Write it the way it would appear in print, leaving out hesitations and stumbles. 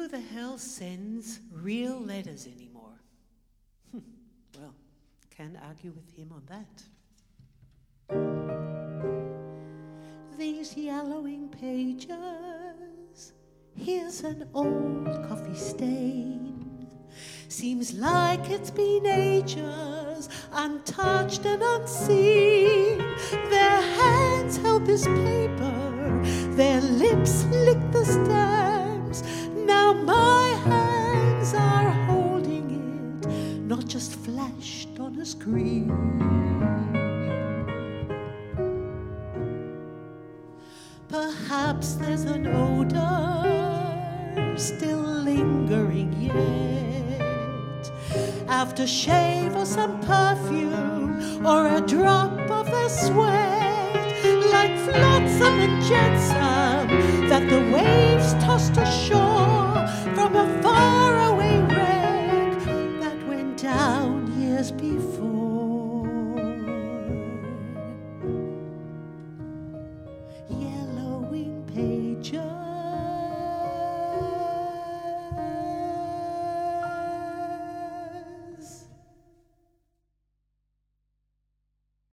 Who the hell sends real letters anymore? Well, can't argue with him on that. These yellowing pages, here's an old coffee stain. Seems like it's been ages, untouched and unseen. Their hands held this paper, their lips licked the stamps. Now my hands are holding it, not just flashed on a screen. Perhaps there's an odor still lingering yet, aftershave or some perfume or a drop of their sweat, like flotsam and jetsam that the waves tossed